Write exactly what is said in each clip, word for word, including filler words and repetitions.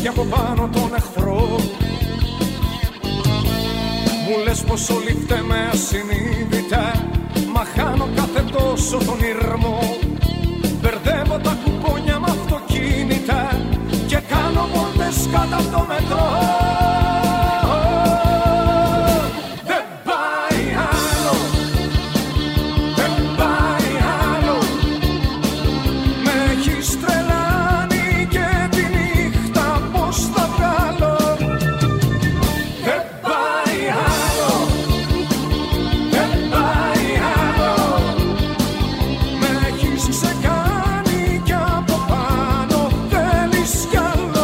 και από πάνω τον εχθρό. Μου λες πως όλοι φταίμε ασυνείδητα, μα χάνω κάθε τόσο τον ήρμο. Μπερδεύω τα κουπόνια με αυτοκίνητα και κάνω βόλτες κάτω από το μετρό. Δεν πάει άλλο, δεν πάει άλλο. Με έχεις τρελάνει και τη νύχτα πως θα βγάλω. Δεν πάει άλλο, δεν πάει άλλο. Με έχεις ξεκάνει κι από πάνω θέλεις κι άλλο.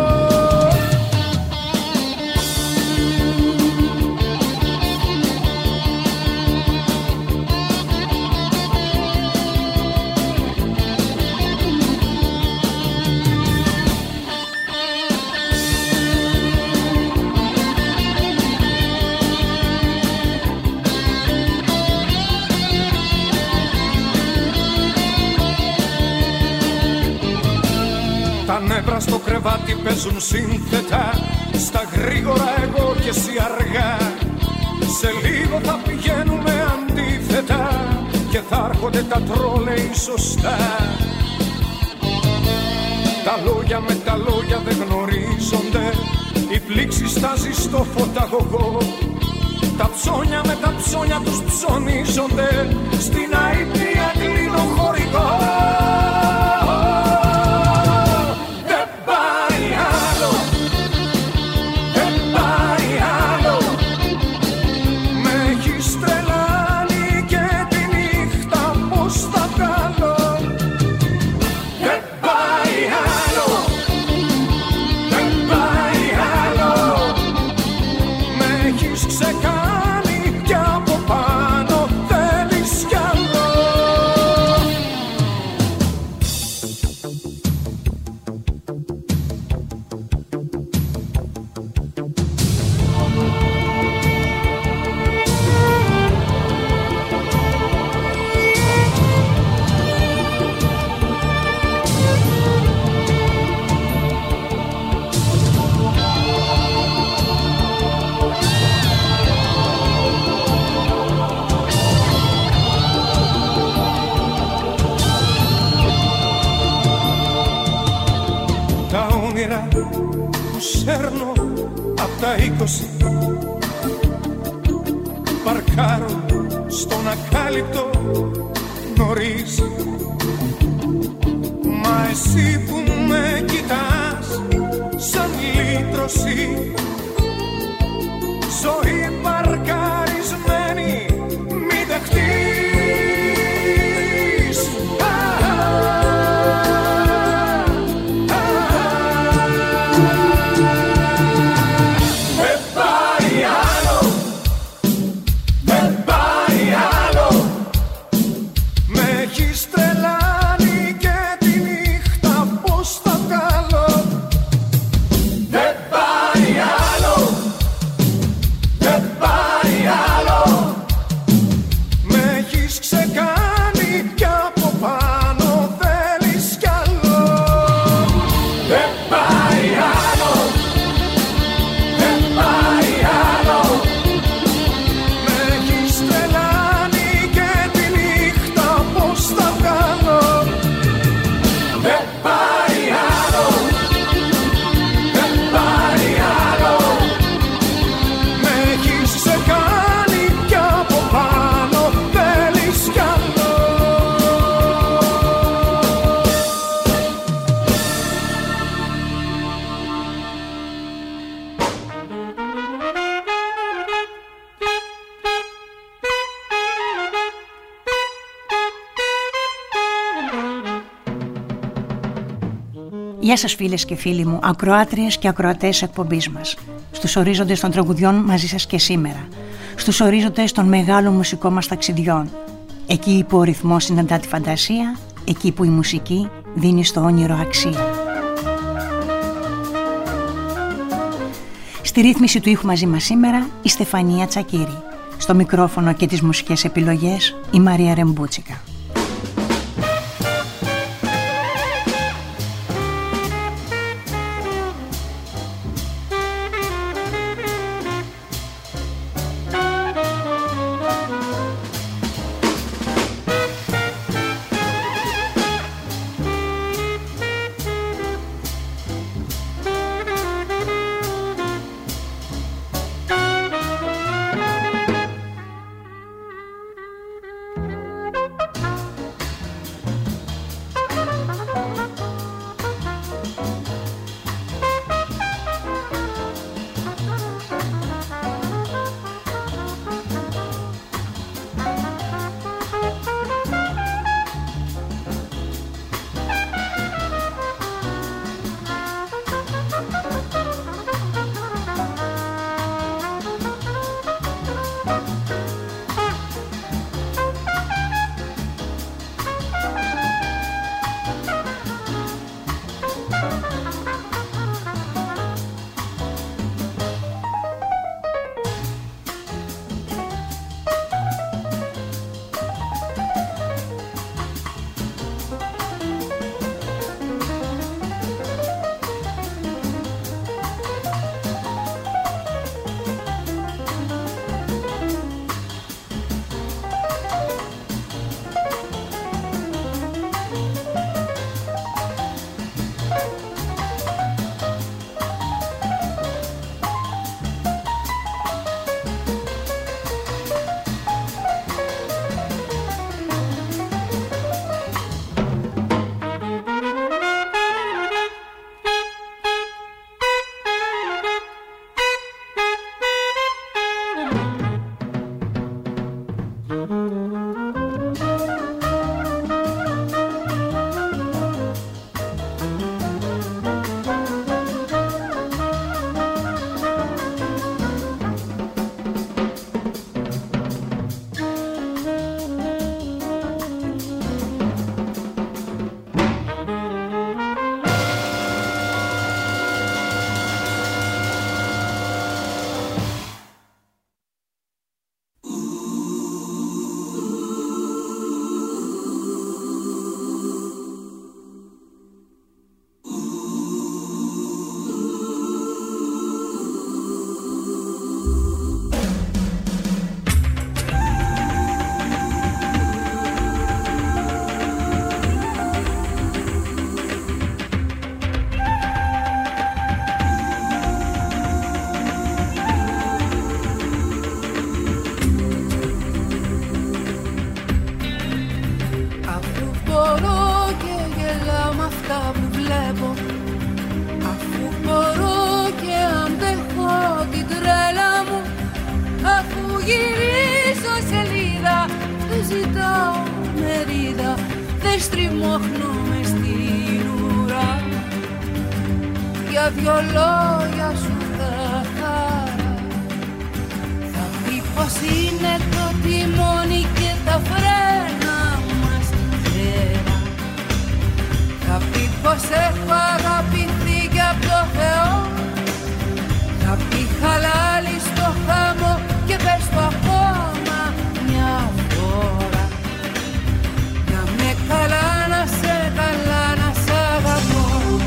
Τα νεύρα στο κρεβάτι παίζουν σύνθετα, στα γρήγορα εγώ και εσύ αργά. Σε λίγο θα πηγαίνουμε αντίθετα και θα έρχονται τα τρόλεϊ σωστά. Τα λόγια με τα λόγια δεν γνωρίζονται, η πλήξη στάζει στο φωταγωγό. Τα ψώνια με τα ψώνια τους ψωνίζονται, στην αηδία κλείνω χωρικό. Σέρνω απ' τα είκοσι, παρκάρω στον ακάλυπτο νωρίς. Μα εσύ που με κοιτάς σαν λύτρωση, ζωή παρκαρισμένη μη δεχτείς. Γεια σας φίλες και φίλοι μου, ακροάτριες και ακροατές εκπομπής μας. Στους ορίζοντες των τραγουδιών μαζί σας και σήμερα. Στους ορίζοντες των μεγάλων μουσικών μας ταξιδιών. Εκεί που ο ρυθμός συναντά τη φαντασία, εκεί που η μουσική δίνει στο όνειρο αξία. Στη ρύθμιση του ήχου μαζί μας σήμερα η Στεφανία Τσακίρη. Στο μικρόφωνο και τις μουσικές επιλογές η Μαρία Ρεμπούτσικα. αυτά που βλέπω. Αφού μπορώ και αντέχω την τρέλα μου, αφού γυρίζω σελίδα, δεν ζητάω μερίδα, δεν στριμώχνομαι στην ουρά. Για δυο λόγια σου θα χαρά. Θα πει πως είναι το τιμόνι και τα φρένα μας γέρα. Θα πει πως έχω αγαπηθεί κι απ' το Θεό. Θα πει χαλάλι στο χάμο και πες το ακόμα μια φορά. Να με καλά, να σε καλά, να σ' αγαπώ.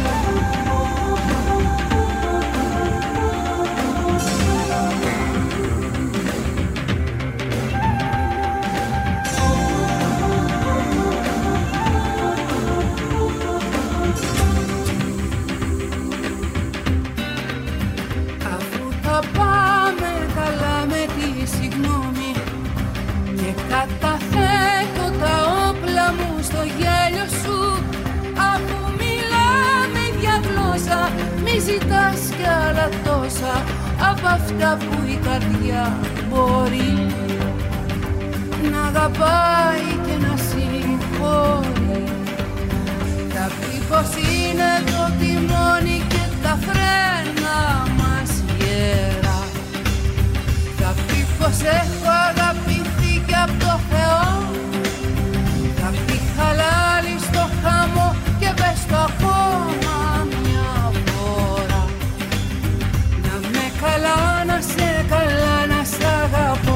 Καταθέτω τα όπλα μου στο γέλιο σου. Αφού μιλάμε ίδια γλώσσα, μη ζητάς κι άλλα τόσα απ' αυτά που η καρδιά μπορεί να αγαπάει και να συγχωρεί. Θα πει πως είναι το τιμόνι και τα φρένα μας γέρα. Θα πει πως έχω αγαπηθεί κι απ' το Θεό. Θα πει χαλάλι στο χάμο και πες το ακόμα μια φορά. Να με καλά, να σε καλά, να σ' αγαπώ.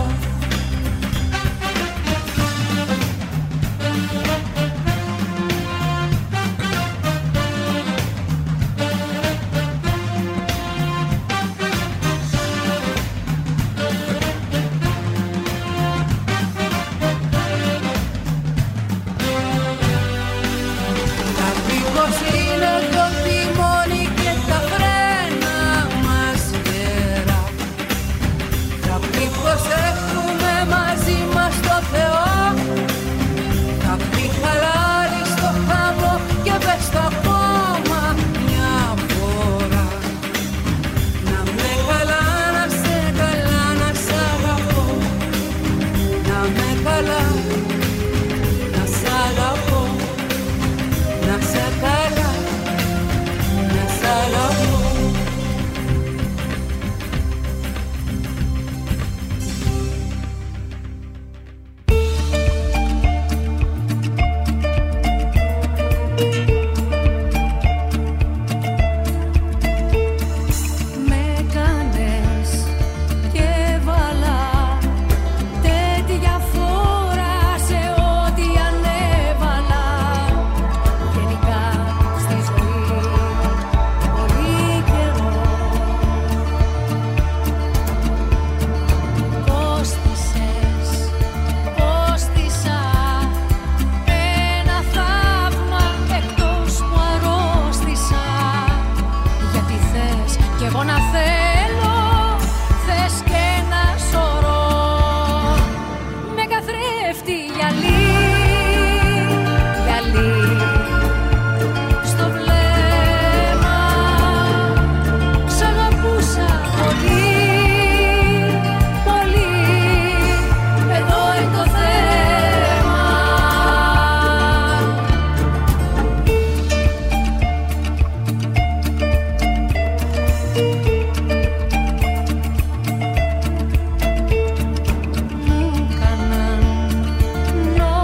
No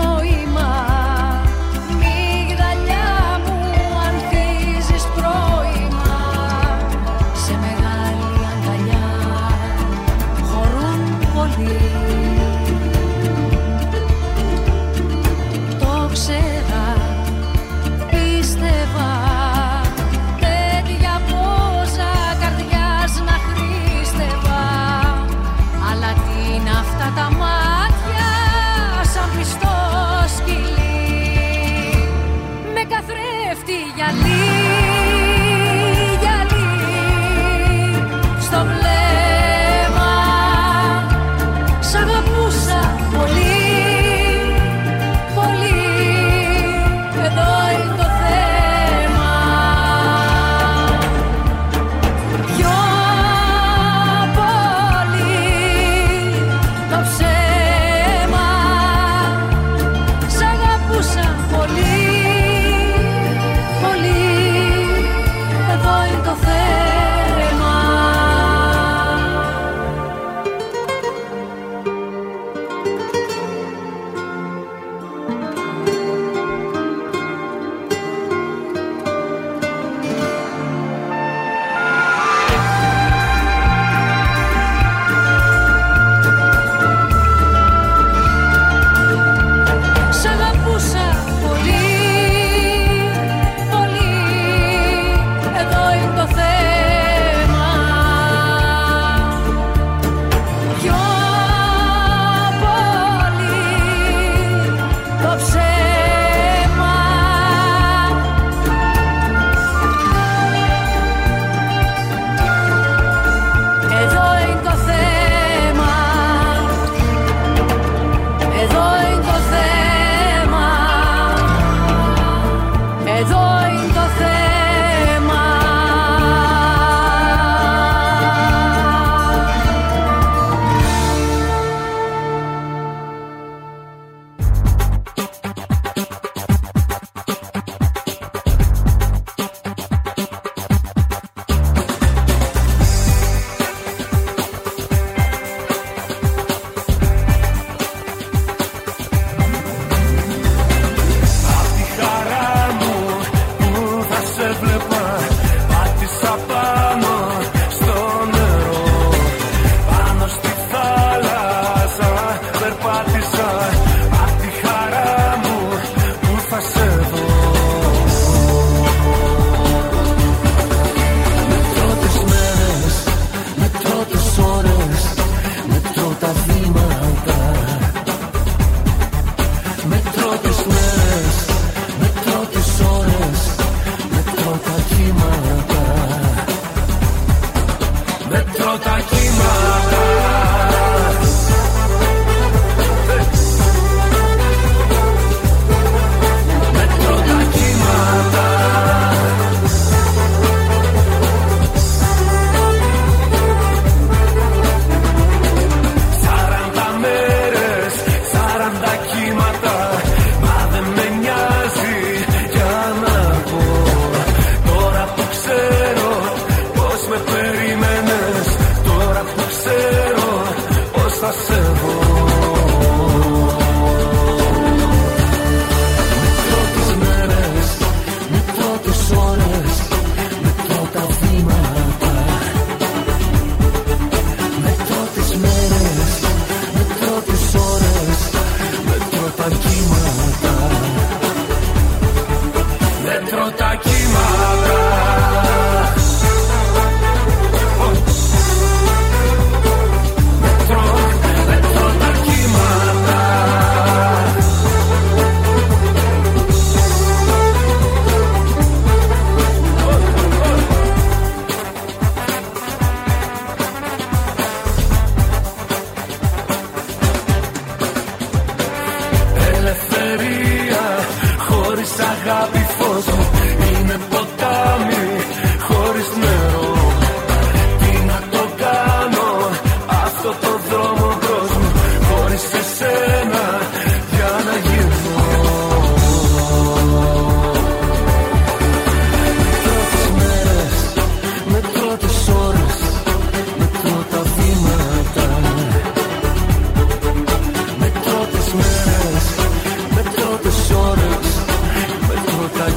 τα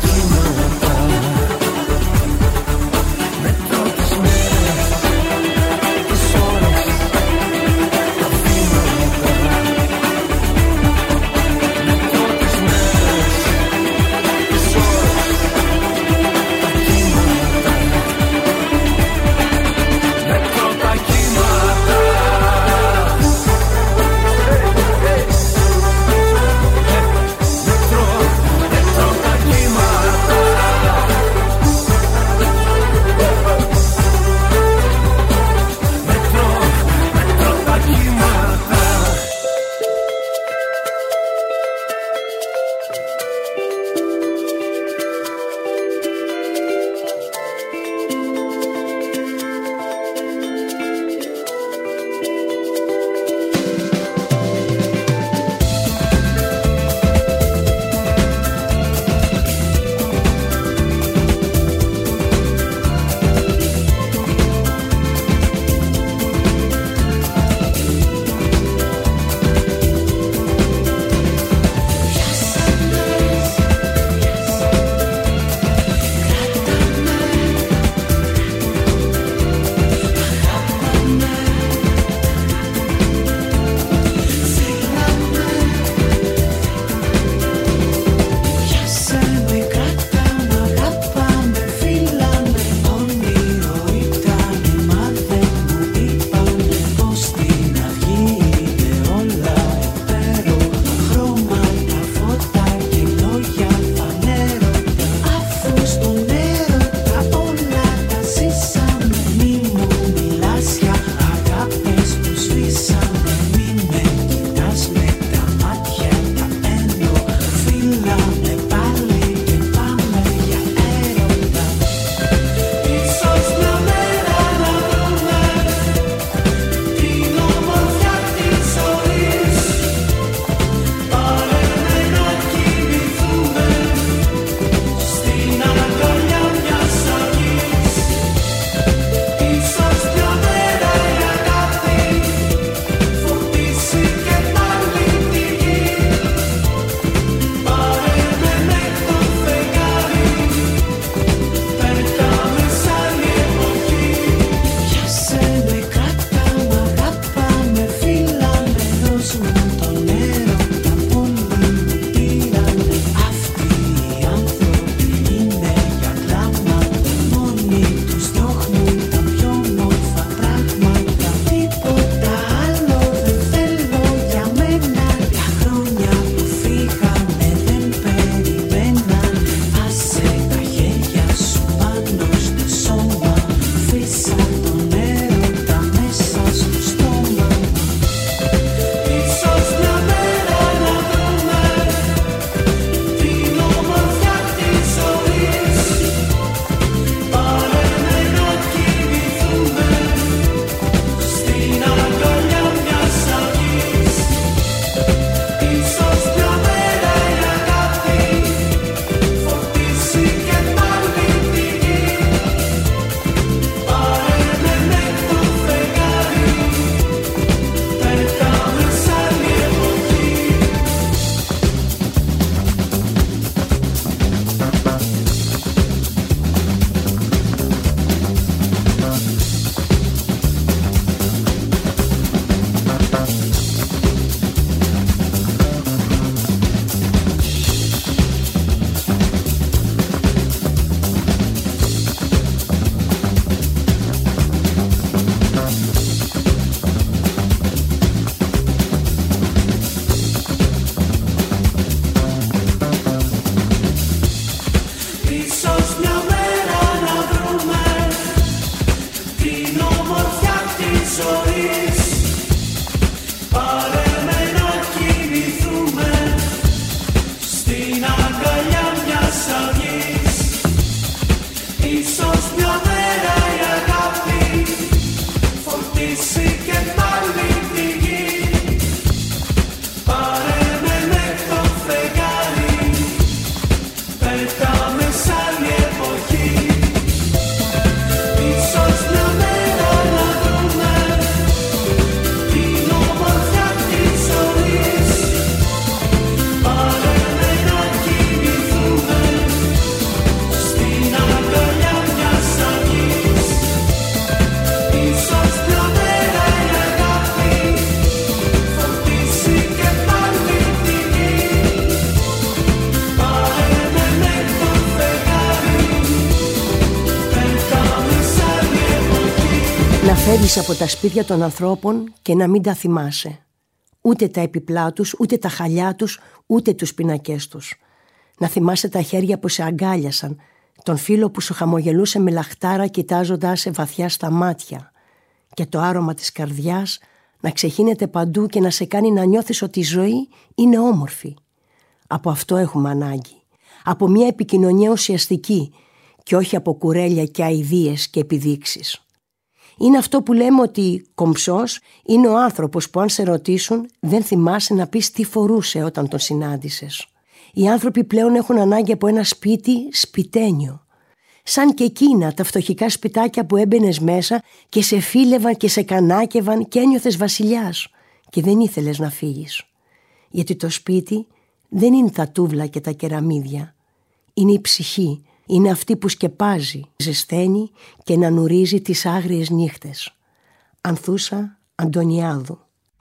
φεύγεις από τα σπίτια των ανθρώπων και να μην τα θυμάσαι. Ούτε τα επιπλά τους, ούτε τα χαλιά τους, ούτε τους πινακές τους. Να θυμάσαι τα χέρια που σε αγκάλιασαν, τον φίλο που σου χαμογελούσε με λαχτάρα κοιτάζοντάς σε βαθιά στα μάτια, και το άρωμα της καρδιάς να ξεχύνεται παντού και να σε κάνει να νιώθεις ότι η ζωή είναι όμορφη. Από αυτό έχουμε ανάγκη. Από μια επικοινωνία ουσιαστική και όχι από κουρέλια και αηδίες και επιδείξεις. Είναι αυτό που λέμε ότι κομψός είναι ο άνθρωπος που αν σε ρωτήσουν δεν θυμάσαι να πεις τι φορούσε όταν τον συνάντησες. Οι άνθρωποι πλέον έχουν ανάγκη από ένα σπίτι σπιτένιο. Σαν και εκείνα τα φτωχικά σπιτάκια που έμπαινες μέσα και σε φίλευαν και σε κανάκευαν και ένιωθες βασιλιάς και δεν ήθελες να φύγεις. Γιατί το σπίτι δεν είναι τα τούβλα και τα κεραμίδια. Είναι η ψυχή. Είναι αυτή που σκεπάζει, ζεσταίνει και να νουρίζει τις άγριες νύχτες. Ανθούσα Αντωνιάδου.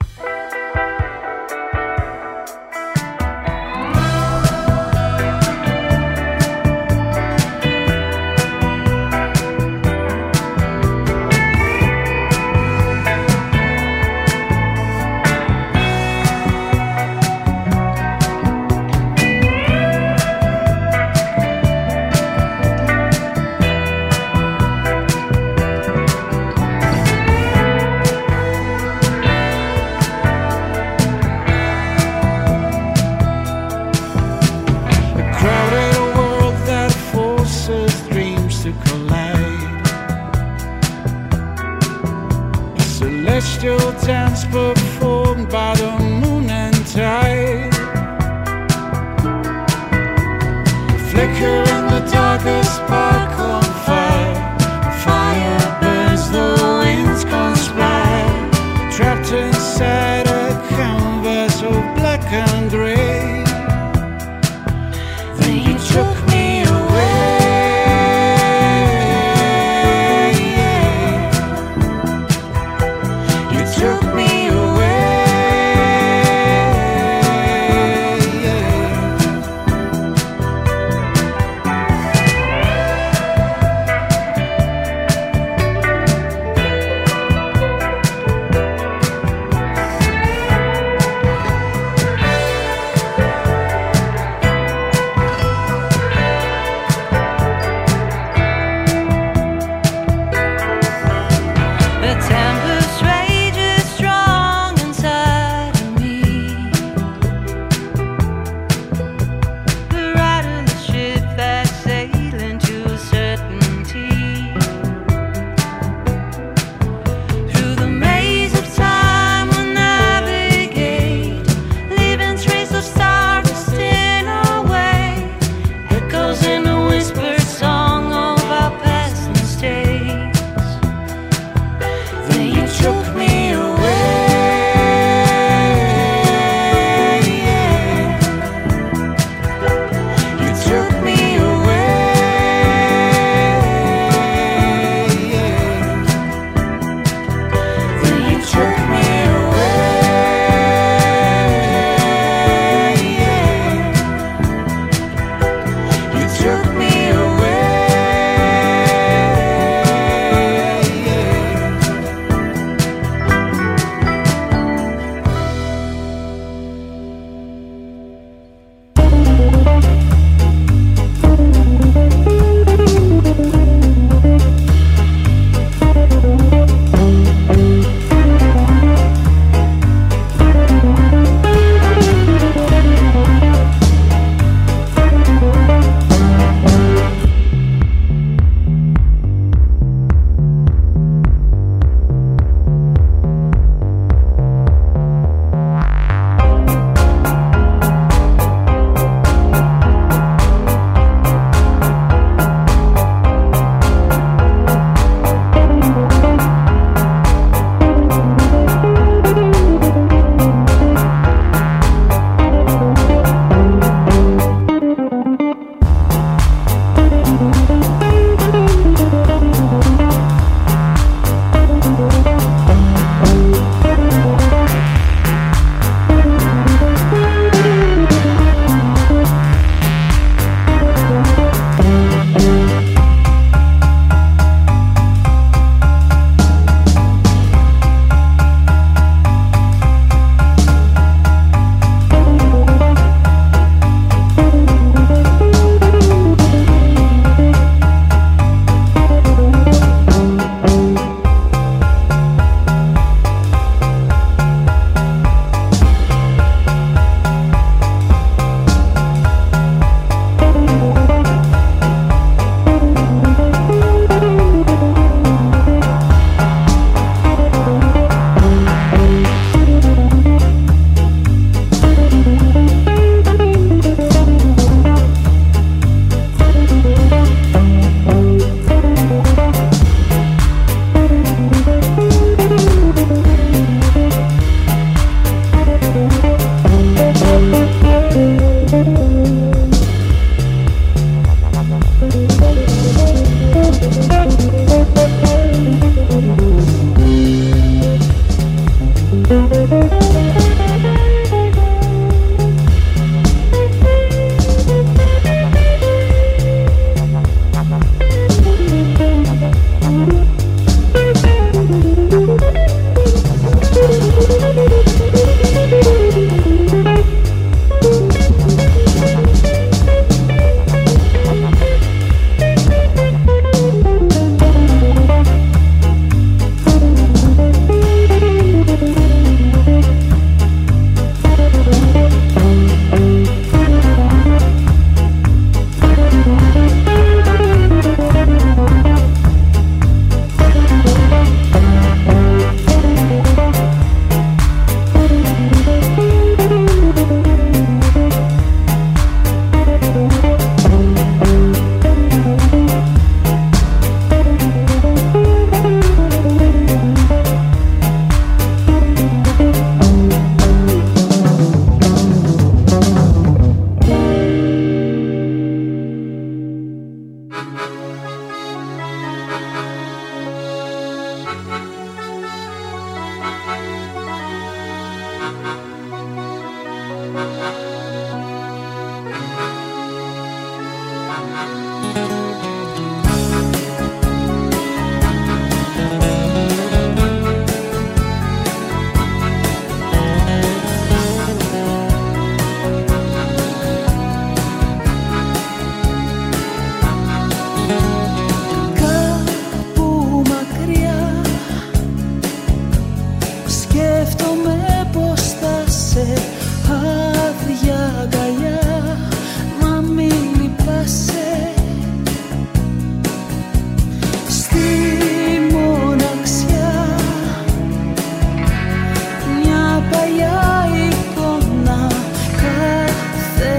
Celestial dance performed by the moon and tide. A flicker in the darkest spark on fire. Fire burns, the winds conspire. Trapped inside a canvas of black and gray. Then you took me away. Took me away, yeah.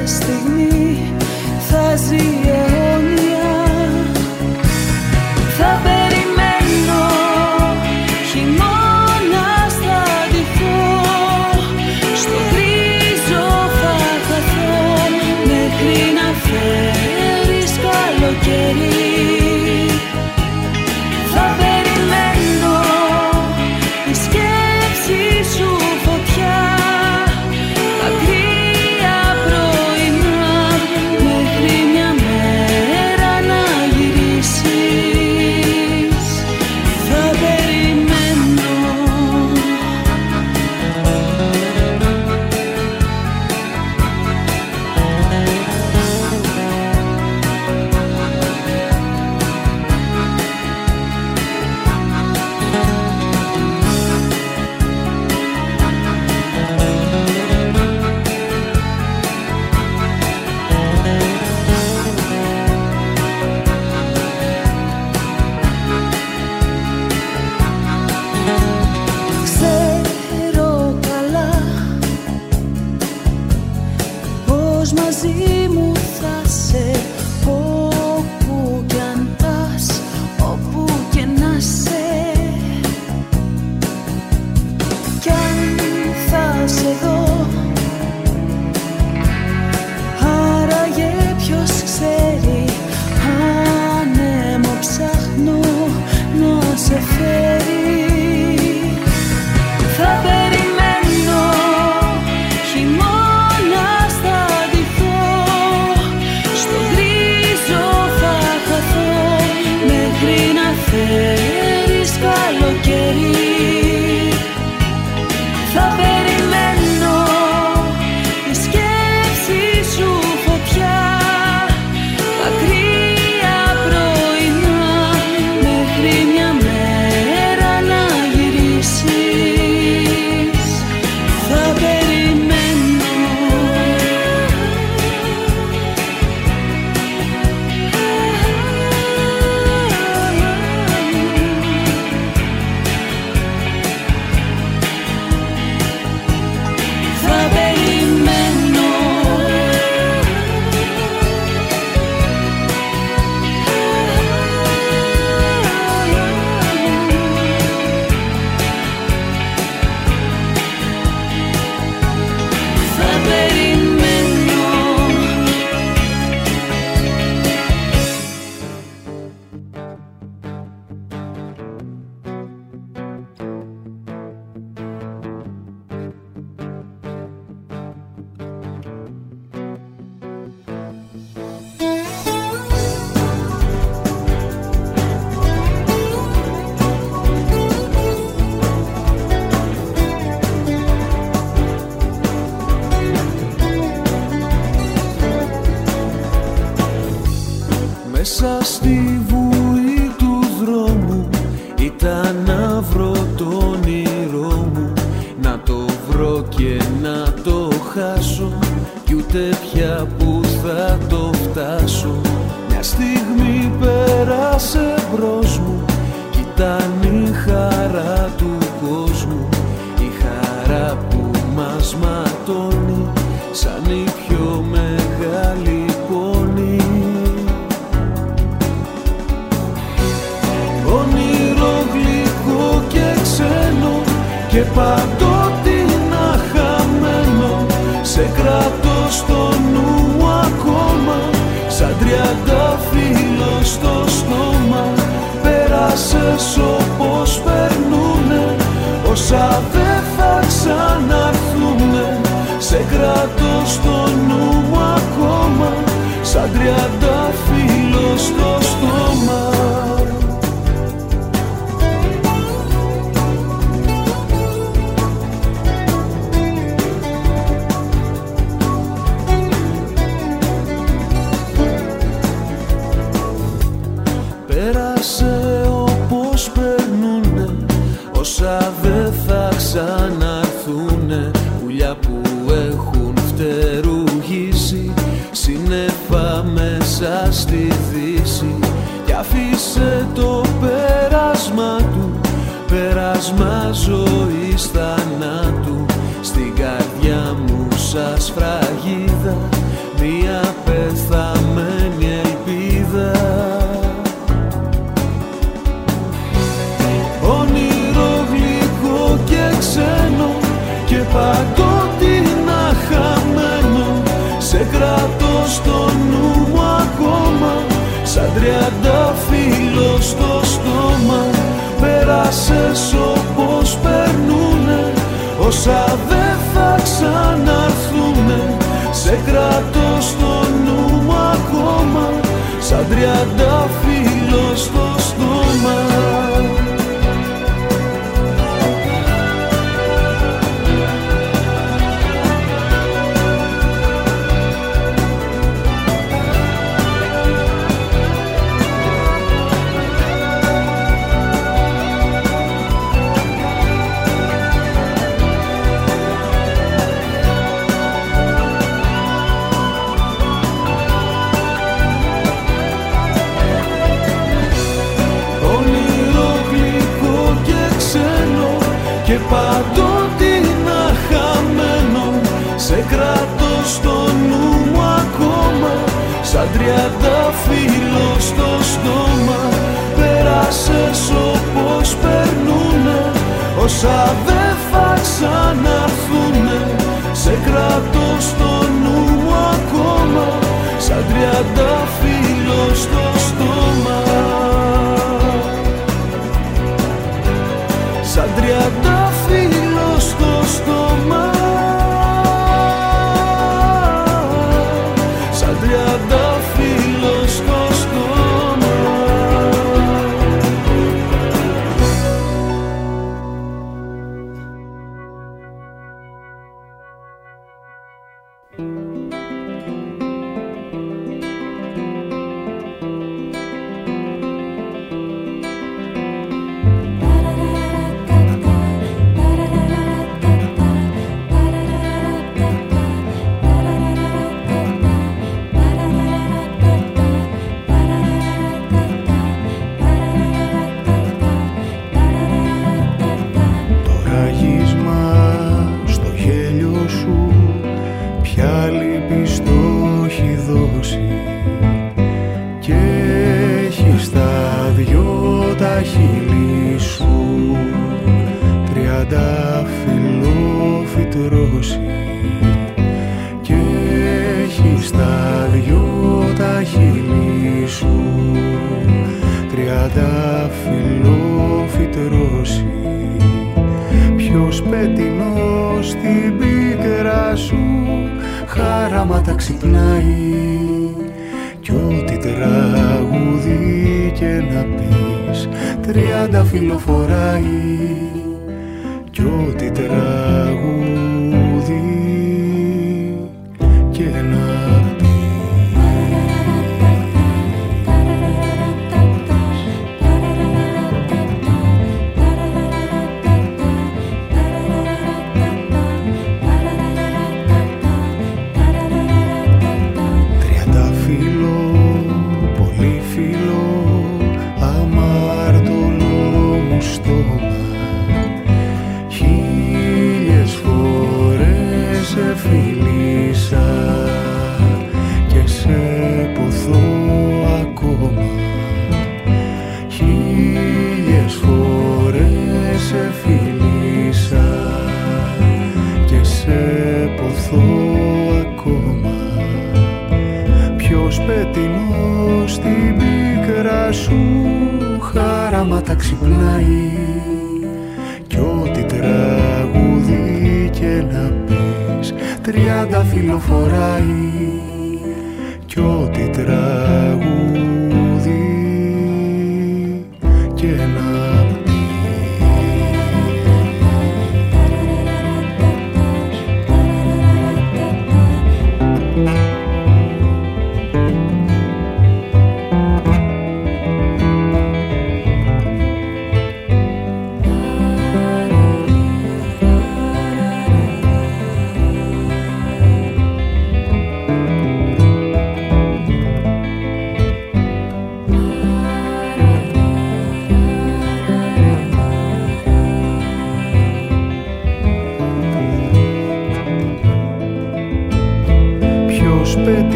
στιγμή θα ζει αιώνια. Θα περιμένω χειμώνα θα ντυθώ, στο γκρίζο θα χαθώ μέχρι να φέρεις καλοκαίρι. Θα περιμένω η σκέψη σου φωτιά, τα κρύα πρωινά μέχρι μια μέρα να γυρίσεις. Θα περιμένω. Ξέρω καλά πως μαζί μου θα σε, όπου κι αν πας, όπου και να σε. Κι αν θα σε δω, άραγε ποιος ξέρει, άνεμο ψάχνω να σε φέρει. Θα περιμένω χειμώνα θα ντυθώ, στο γκρίζο θα χαθώ μέχρι να φέρεις καλοκαίρι. Θα περιμένω η σκέψη σου φωτιά, τα κρύα πρωινά μέχρι μια μέρα να γυρίσεις. Θα περιμένω. Θα περιμένω. Θα περιμένω. Μέσα στη βουή του δρόμου ήταν να βρω το όνειρό μου, να το βρω και να το χάσω, κι ούτε πια που θα το φτάσω. Μια στιγμή πέρασε μπρος μου κι ήταν η χαρά του κόσμου, η χαρά που μας ματώνει σαν η πιο μεγάλη πόνη. Όνειρο γλυκό και ξένο και παντότινα χαμένο, σε κρατώ στο νου ακόμα, σαν τριαντάφυλλο στο στόμα. Πέρασες όπως περνούνε όσα δεν θα ξαναρθούνε, σε κρατώ στο νου ακόμα, σαν τριαντάφυλλο στο στόμα. Πέρασε όπως περνούνε όσα δεν θα ξαναρθούνε, πουλιά που έχουν φτερουγήσει σύννεφα μέσα στη δύση, κι αφήσε το πέρασμα του, πέρασμα ζωής θανάτου, στην καρδιά μου σαν σφραγίδα κρατώ στο νου μου ακόμα, σαν τριαντάφυλλο στο στόμα. Πέρασες όπως περνούνε όσα δεν θα ξαναρθούνε. Σε κρατώ στο νου μου ακόμα, σαν τριαντάφυλλο στο στόμα. Και παντότινα χαμένο, σε κρατώ στο νου μου ακόμα, σαν τριαντάφυλλο στο στόμα. Πέρασες όπως περνούνε όσα δεν θα ξαναρθούνε. Σε κρατώ στο νου μου ακόμα, σαν τριαντάφυλλο στο στόμα. Σαν τριαντάφυλλο στο στόμα. Σαν τριαντάφυλλο στο στόμα.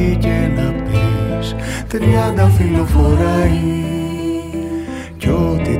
τριάντα φιλοφοράει κι ό,τι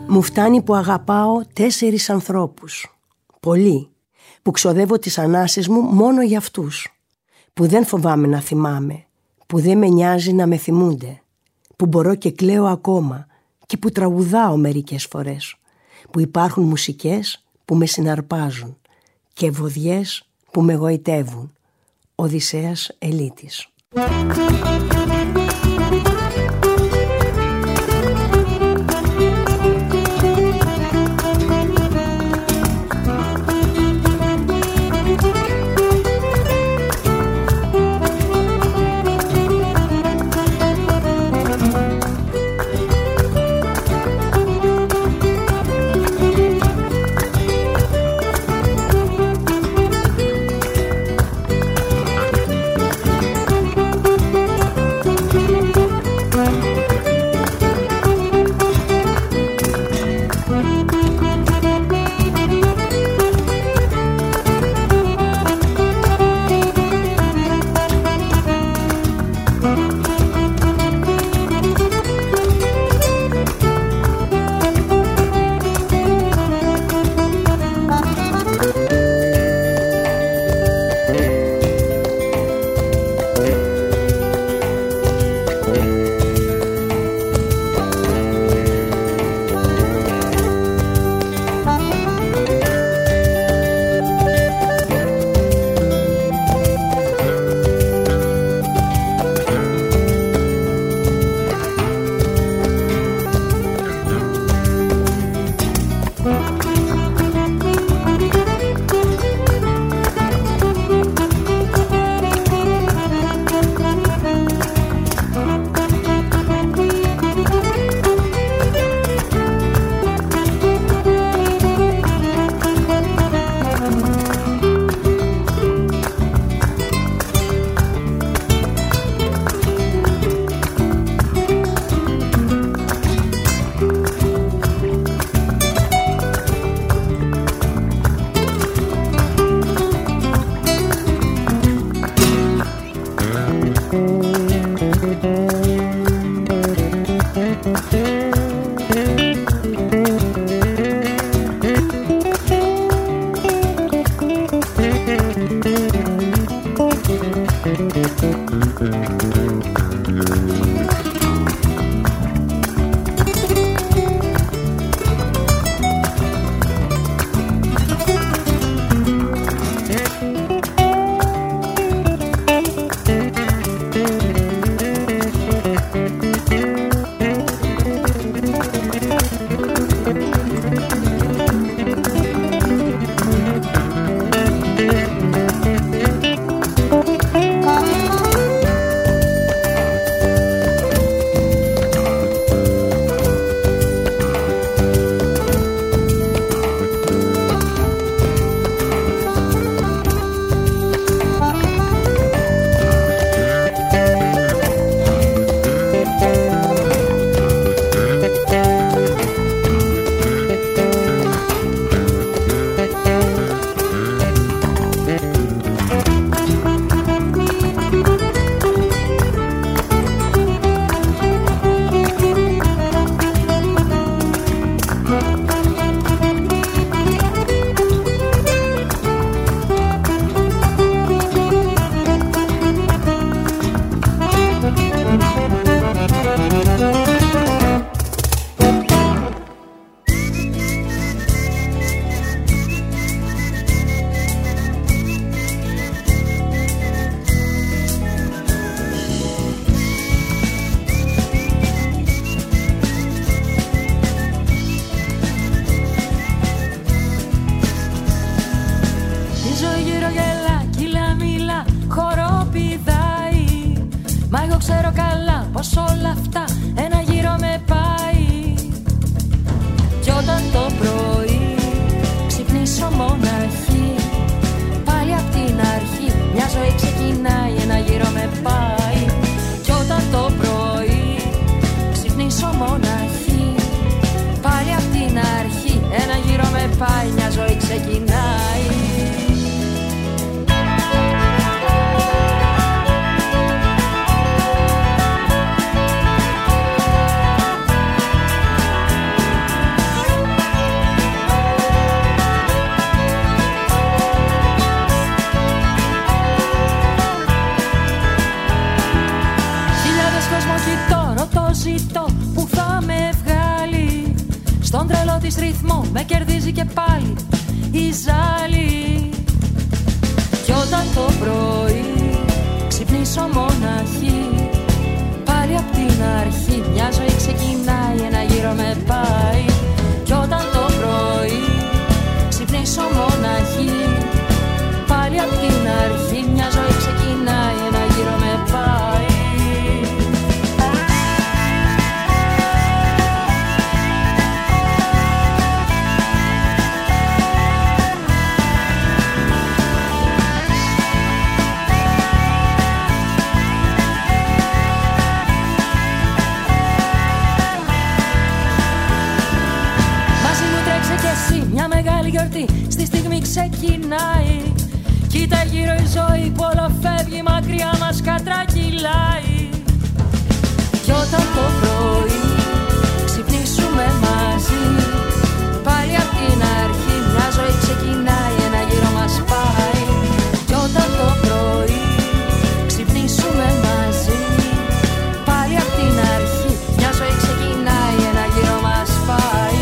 Μου φτάνει που αγαπάω τέσσερις ανθρώπους. Πολύ. Που ξοδεύω τις ανάσες μου μόνο για αυτούς. Που δεν φοβάμαι να θυμάμαι. Που δεν με νοιάζει να με θυμούνται. Που μπορώ και κλαίω ακόμα. Και που τραγουδάω μερικές φορές. Που υπάρχουν μουσικές που με συναρπάζουν. Και βοδιές που με γοητεύουν. Οδυσσέας Ελίτης. της ρυθμό, με κερδίζει και πάλι η ζάλη. Κι όταν το πρωί ξυπνήσω μοναχή, πάλι απ' την αρχή μια ζωή ξεκινάει, ένα γύρο με πάει. Κι όταν το πρωί ξυπνήσω μοναχή, πάλι απ' την αρχή μια ζωή ξεκινάει, ένα γύρο με πάει. Μια μεγάλη γιορτή στη στιγμή ξεκινάει. Κοίτα γύρω η ζωή που όλο φεύγει, μακριά μας κατρακυλάει. Κι όταν το πρωί ξυπνήσουμε μαζί, πάλι απ' την αρχή μια ζωή ξεκινάει, ένα γύρο μας πάει. Κι όταν το πρωί ξυπνήσουμε μαζί, πάλι απ' την αρχή μια ζωή ξεκινάει, ένα γύρο μας πάει.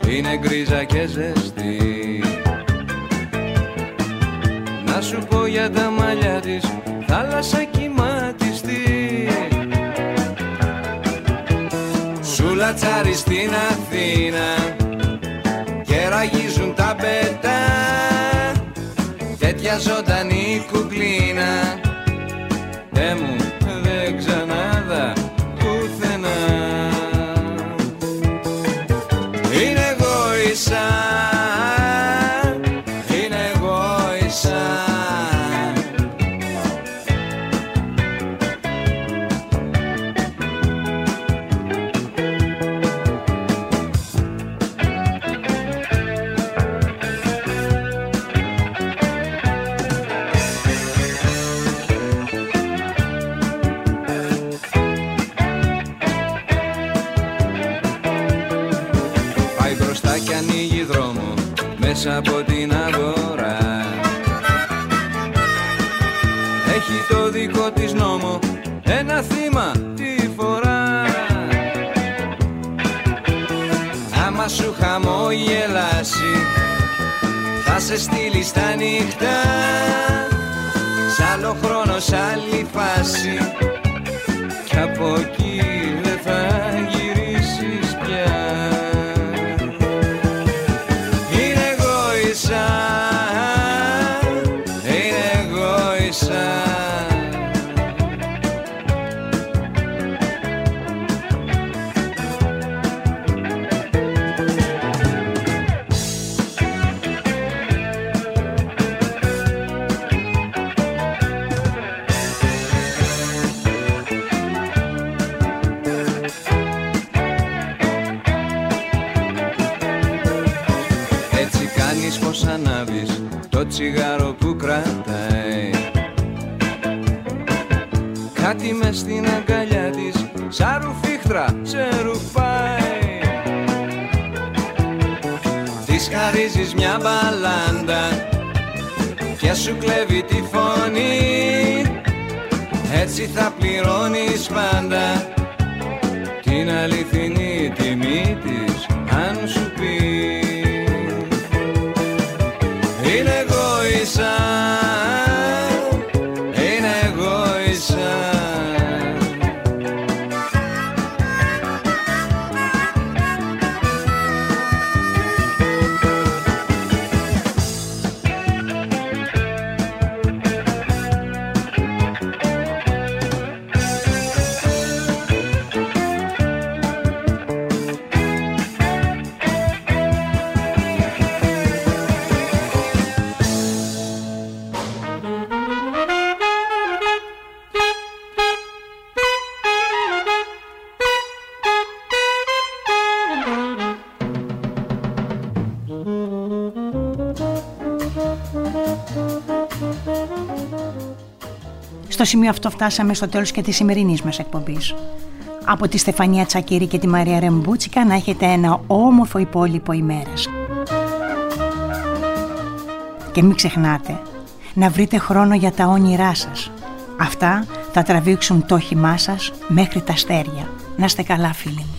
είναι γκρίζα και ζεστή. Να σου πω για τα μαλλιά της, θάλασσα κυματιστή. Σου λατσάρει στην Αθήνα και ραγίζουν τα πετά, τέτοια ζωντανή κουκλίνα δε μου δεν ξανάδα πουθενά. Είναι εγώισα, είναι εγώισα. Μέσα από την αγορά έχει το δικό της νόμο, ένα θύμα τη φορά. Άμα σου χαμογελάσει θα σε στείλει στα νύχτα, σ' άλλο χρόνο, σ' άλλη φάση, κι από εκεί δεν θα γυρίσεις πια. Πως ανάβεις το τσιγάρο που κρατάει, κάτι μες στην αγκαλιά της σαν ρουφίχτρα σε ρουφάει. Της χαρίζεις μια μπαλάντα και σου κλέβει τη φωνή, έτσι θα πληρώνεις πάντα την αληθινή τιμή της αν σου πει. Είναι εγώισα, είναι εγώισα. Στο σημείο αυτό φτάσαμε στο τέλος και της σημερινής μας εκπομπής. Από τη Στεφανία Τσακίρη και τη Μαρία Ρεμπούτσικα να έχετε ένα όμορφο υπόλοιπο ημέρας. Και μην ξεχνάτε να βρείτε χρόνο για τα όνειρά σας. Αυτά θα τραβήξουν το όχημά σας μέχρι τα αστέρια. Να είστε καλά, φίλοι μου.